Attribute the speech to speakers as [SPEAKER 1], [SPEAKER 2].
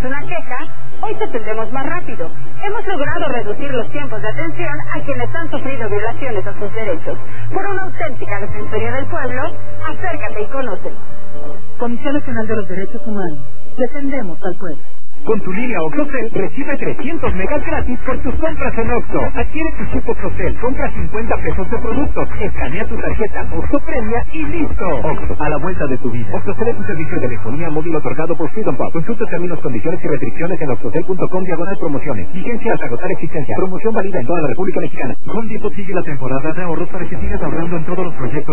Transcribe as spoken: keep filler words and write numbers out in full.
[SPEAKER 1] una queja, hoy te atendemos más rápido. Hemos logrado reducir los tiempos de atención a quienes han sufrido violaciones a sus derechos. Por una auténtica defensoría del pueblo, acércate y conócelo.
[SPEAKER 2] Comisión Nacional de los Derechos Humanos. Defendemos al pueblo.
[SPEAKER 3] Con tu línea OXXOCEL recibe trescientos megas gratis por tus compras en Oxxo. Adquiere tu chip OXXOCEL, compra cincuenta pesos de productos, escanea tu tarjeta Oxxo Premia y listo. Oxxo, a la vuelta de tu vida. OXXOCEL es un servicio de telefonía móvil otorgado por Freedom Pop. Consulta términos, condiciones y restricciones en oxxocel punto com diagonal promociones. Vigencia hasta agotar existencia. Promoción válida en toda la República Mexicana. Home Depot sigue la temporada de ahorros para que sigas ahorrando en todos los proyectos